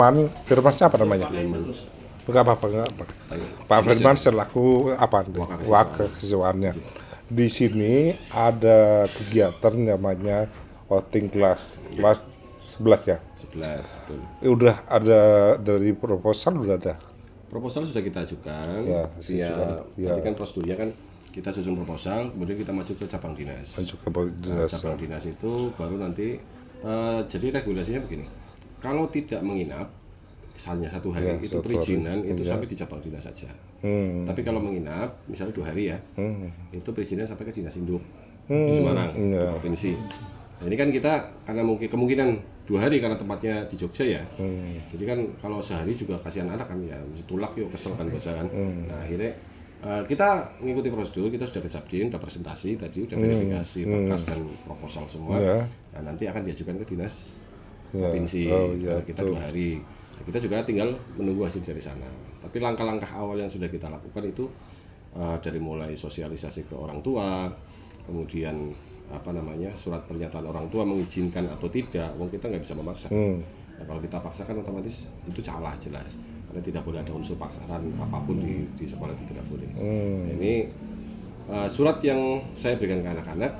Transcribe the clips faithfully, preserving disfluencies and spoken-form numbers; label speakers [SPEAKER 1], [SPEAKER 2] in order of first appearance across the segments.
[SPEAKER 1] Firman, Firman siapa namanya?
[SPEAKER 2] Firman.
[SPEAKER 1] Bukan apa-apa, enggak apa. Pak Firman selaku apa? Wakil kesewaannya. Di sini ada kegiatan namanya outing class, kelas sebelas ya?
[SPEAKER 2] sebelas, betul.
[SPEAKER 1] Eh, udah ada dari proposal, udah ada?
[SPEAKER 2] Proposal sudah kita ajukan,
[SPEAKER 1] Ya,
[SPEAKER 2] ya,
[SPEAKER 1] ya.
[SPEAKER 2] tadi kan prosedurnya kan kita susun proposal, kemudian kita maju ke cabang dinas.
[SPEAKER 1] Maju ke
[SPEAKER 2] Nah,
[SPEAKER 1] dinas.
[SPEAKER 2] cabang dinas itu baru nanti, uh, jadi regulasinya begini, kalau tidak menginap, misalnya satu hari
[SPEAKER 1] Ya,
[SPEAKER 2] itu
[SPEAKER 1] satu
[SPEAKER 2] perizinan
[SPEAKER 1] hari,
[SPEAKER 2] itu
[SPEAKER 1] ya.
[SPEAKER 2] sampai di cabang dinas saja.
[SPEAKER 1] Hmm.
[SPEAKER 2] Tapi kalau menginap, misalnya dua hari ya,
[SPEAKER 1] Hmm.
[SPEAKER 2] itu perizinan sampai ke dinas induk
[SPEAKER 1] Hmm.
[SPEAKER 2] di Semarang,
[SPEAKER 1] Ya.
[SPEAKER 2] di provinsi. Nah, ini kan kita karena mungkin kemungkinan dua hari karena tempatnya di Jogja ya.
[SPEAKER 1] Hmm.
[SPEAKER 2] Jadi kan kalau sehari juga kasihan anak kan ya, mesti tulak yuk kesel kan baca kan.
[SPEAKER 1] Hmm.
[SPEAKER 2] Nah akhirnya uh, kita mengikuti prosedur, kita sudah ke Cabdin, sudah presentasi tadi, sudah verifikasi
[SPEAKER 1] Hmm.
[SPEAKER 2] berkas dan proposal semua.
[SPEAKER 1] Ya.
[SPEAKER 2] Nah nanti akan diajukan ke dinas
[SPEAKER 1] Ya.
[SPEAKER 2] provinsi.
[SPEAKER 1] Oh, ya,
[SPEAKER 2] Nah, kita
[SPEAKER 1] betul.
[SPEAKER 2] dua hari. Nah, kita juga tinggal menunggu hasil dari sana. Tapi langkah-langkah awal yang sudah kita lakukan itu uh, dari mulai sosialisasi ke orang tua, kemudian apa namanya surat pernyataan orang tua mengizinkan atau tidak, wong kita nggak bisa memaksa.
[SPEAKER 1] Hmm.
[SPEAKER 2] Nah, kalau kita paksakan otomatis itu salah jelas, karena tidak boleh ada unsur paksaan apapun di, di sekolah itu tidak boleh.
[SPEAKER 1] Hmm.
[SPEAKER 2] Nah, ini uh, surat yang saya berikan ke anak-anak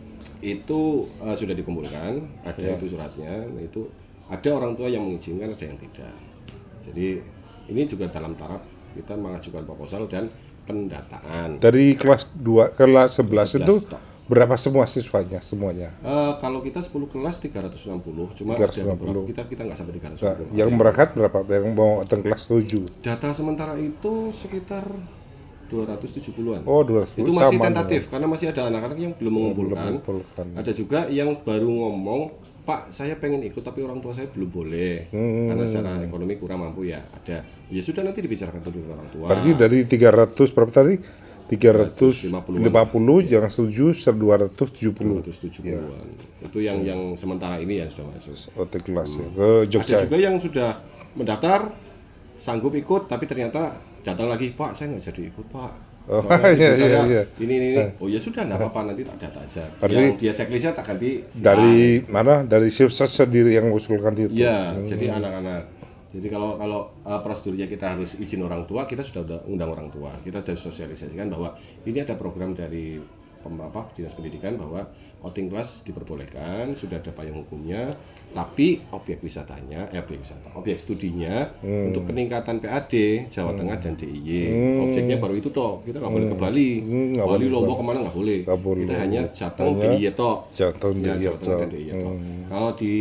[SPEAKER 2] itu uh, sudah dikumpulkan, ada
[SPEAKER 1] Ya.
[SPEAKER 2] itu suratnya, itu ada orang tua yang mengizinkan, ada yang tidak. Jadi ini juga dalam taraf kita mengajukan proposal dan pendataan.
[SPEAKER 1] Dari kelas dua ke kelas sebelas itu
[SPEAKER 2] sebelas tok.
[SPEAKER 1] berapa semua siswanya semuanya?
[SPEAKER 2] Uh, kalau kita sepuluh kelas tiga ratus enam puluh, cuma
[SPEAKER 1] tiga ratus enam
[SPEAKER 2] ada
[SPEAKER 1] puluh.
[SPEAKER 2] beberapa kita kita nggak sampai tiga ratus
[SPEAKER 1] Nah,
[SPEAKER 2] enam puluh.
[SPEAKER 1] yang berangkat berapa? Yang mau datang kelas tujuh?
[SPEAKER 2] Data sementara itu sekitar dua ratus tujuh puluhan.
[SPEAKER 1] Oh, dua ratus
[SPEAKER 2] Itu masih tentatif karena masih ada anak-anak yang belum mengumpulkan.
[SPEAKER 1] mengumpulkan.
[SPEAKER 2] Ada juga yang baru ngomong, "Pak, saya pengen ikut tapi orang tua saya belum boleh
[SPEAKER 1] Hmm.
[SPEAKER 2] karena secara ekonomi kurang mampu ya." Ada. Ya sudah nanti dibicarakan dengan orang tua.
[SPEAKER 1] Berarti dari tiga ratus berapa tadi? tiga ratus lima puluh yang setuju dua ratus tujuh puluh.
[SPEAKER 2] dua ratus tujuh puluhan. Itu yang yang sementara ini ya sudah masuk.
[SPEAKER 1] Outing kelas ya ke Jogja.
[SPEAKER 2] Ada juga yang sudah mendaftar, sanggup ikut tapi ternyata datang lagi, "Pak, saya nggak jadi ikut, Pak.
[SPEAKER 1] Oh,
[SPEAKER 2] Soalnya
[SPEAKER 1] iya,
[SPEAKER 2] ibu saya
[SPEAKER 1] iya, iya.
[SPEAKER 2] ini ini ini." Oh ya sudah, nggak apa-apa, nanti tak data aja.
[SPEAKER 1] Berarti
[SPEAKER 2] yang dia checklistnya tak ganti. si
[SPEAKER 1] Dari mana? Dari siswa sendiri yang mengusulkan itu.
[SPEAKER 2] Iya, jadi anak-anak. Jadi kalau kalau uh, prosedurnya kita harus izin orang tua, kita sudah udah undang orang tua. Kita sudah sosialisasikan bahwa ini ada program dari pem, apa, Dinas Pendidikan bahwa outing class diperbolehkan, sudah ada payung hukumnya, tapi objek wisatanya, eh, objek wisata, objek studinya
[SPEAKER 1] Hmm.
[SPEAKER 2] untuk peningkatan P A D Jawa Tengah dan D I Y. Objeknya baru itu toh, kita nggak boleh ke Bali,
[SPEAKER 1] Hmm, nggak
[SPEAKER 2] Bali
[SPEAKER 1] boleh.
[SPEAKER 2] Lombok kemana nggak boleh.
[SPEAKER 1] Nggak boleh.
[SPEAKER 2] Kita hanya Jateng,
[SPEAKER 1] Hanya
[SPEAKER 2] D I Y toh.
[SPEAKER 1] Jateng,
[SPEAKER 2] Ya,
[SPEAKER 1] D I Y
[SPEAKER 2] Jawa Tengah dan
[SPEAKER 1] toh.
[SPEAKER 2] D I Y toh. Kalau di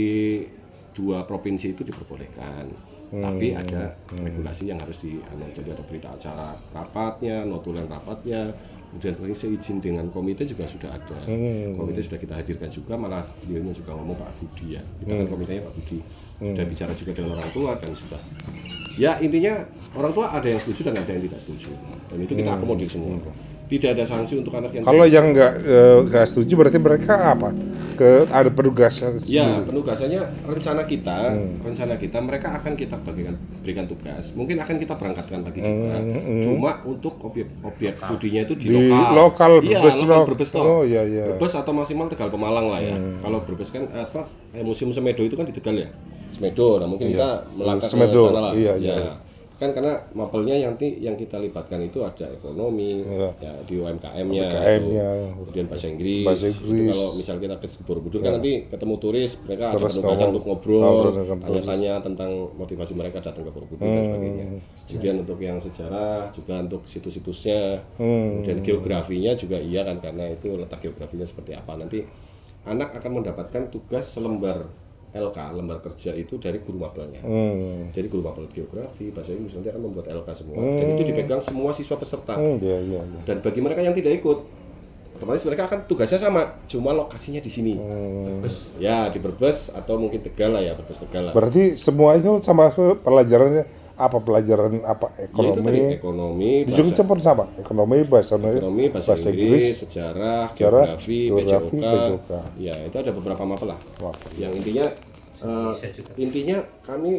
[SPEAKER 2] dua provinsi itu diperbolehkan, tapi ada regulasi yang harus di, jadi ada berita acara rapatnya, notulen rapatnya, kemudian seizin dengan komite juga sudah ada. Komite sudah kita hadirkan juga, malah beliaunya juga ngomong Pak Budi ya, kita kan komitenya Pak Budi, sudah bicara juga dengan orang tua dan sudah. Ya intinya orang tua ada yang setuju dan ada yang tidak setuju, dan itu kita akomodir semua. Tidak ada sanksi untuk anak yang
[SPEAKER 1] Kalau yang nggak eh, nggak setuju berarti mereka apa? Ke ada penugasan.
[SPEAKER 2] ya, penugasannya rencana kita, rencana kita mereka akan kita bagikan berikan tugas. Mungkin akan kita berangkatkan lagi juga. Cuma untuk objek objek studinya itu di,
[SPEAKER 1] Di
[SPEAKER 2] lokal.
[SPEAKER 1] lokal,
[SPEAKER 2] Iya,
[SPEAKER 1] Brebes,
[SPEAKER 2] lokal
[SPEAKER 1] lo-
[SPEAKER 2] Brebes toh.
[SPEAKER 1] oh, iya, iya.
[SPEAKER 2] Brebes atau maksimal Tegal Pemalang lah ya. Kalau Brebes kan apa? Kayak museum Semedo itu kan di Tegal ya. Semedo. Nah, mungkin kita melangkah ke
[SPEAKER 1] Semedo,
[SPEAKER 2] sana lah.
[SPEAKER 1] iya,
[SPEAKER 2] Ya.
[SPEAKER 1] iya.
[SPEAKER 2] Kan karena mapelnya yang ti, yang kita libatkan itu ada ekonomi,
[SPEAKER 1] Iya.
[SPEAKER 2] ya di U M K M-nya,
[SPEAKER 1] U M K M-nya.
[SPEAKER 2] kemudian bahasa Inggris.
[SPEAKER 1] Bahasa
[SPEAKER 2] Itu
[SPEAKER 1] Inggris.
[SPEAKER 2] kalau misal kita ke Borobudur kan nanti ketemu turis, mereka ada
[SPEAKER 1] Terus
[SPEAKER 2] penugasan
[SPEAKER 1] ngomong-
[SPEAKER 2] untuk ngobrol,
[SPEAKER 1] ngobrol dengan turis.
[SPEAKER 2] tanya-tanya tentang motivasi mereka datang ke Borobudur dan sebagainya. Kemudian untuk yang sejarah juga untuk situs-situsnya,
[SPEAKER 1] Hmm.
[SPEAKER 2] kemudian geografinya juga iya kan, karena itu letak geografinya seperti apa. Nanti anak akan mendapatkan tugas selembar L K, lembar kerja itu dari guru mapelnya.
[SPEAKER 1] Hmm.
[SPEAKER 2] Jadi guru mapel geografi, bahasa Inggris nanti akan membuat L K semua. Dan itu dipegang semua siswa peserta.
[SPEAKER 1] Hmm, iya, iya, iya.
[SPEAKER 2] Dan bagi mereka yang tidak ikut, otomatis mereka akan tugasnya sama, cuma lokasinya di sini.
[SPEAKER 1] Hmm.
[SPEAKER 2] Ya, di Brebes atau mungkin Tegal lah ya, Brebes Tegal lah.
[SPEAKER 1] Berarti semua itu sama pelajarannya apa pelajaran apa
[SPEAKER 2] Ya, itu tadi,
[SPEAKER 1] ekonomi?
[SPEAKER 2] ekonomi,
[SPEAKER 1] Di
[SPEAKER 2] bahasa,
[SPEAKER 1] Jogja pun sama, ekonomi, bahasa
[SPEAKER 2] ekonomi, bahasa,
[SPEAKER 1] bahasa
[SPEAKER 2] Inggris,
[SPEAKER 1] Inggris,
[SPEAKER 2] sejarah,
[SPEAKER 1] sejarah,
[SPEAKER 2] geografi,
[SPEAKER 1] geografi,
[SPEAKER 2] P J O K.
[SPEAKER 1] P J O K.
[SPEAKER 2] Ya, itu ada beberapa mapel lah.
[SPEAKER 1] Wah.
[SPEAKER 2] Yang intinya, eh, intinya kami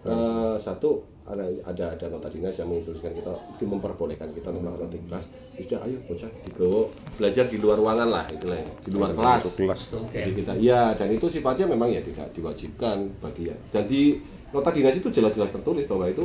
[SPEAKER 2] Eh, satu ada ada ada nota dinas yang menginstruksikan kita, mungkin memperbolehkan kita untuk melakukan outing kelas. Sudah, ayo bocah digowo belajar di luar ruangan lah, itulah ya, di luar kelas.
[SPEAKER 1] kelas.
[SPEAKER 2] Jadi kita, ya, dan itu sifatnya memang ya tidak diwajibkan bagi ya. Dan di nota dinas itu jelas-jelas tertulis bahwa itu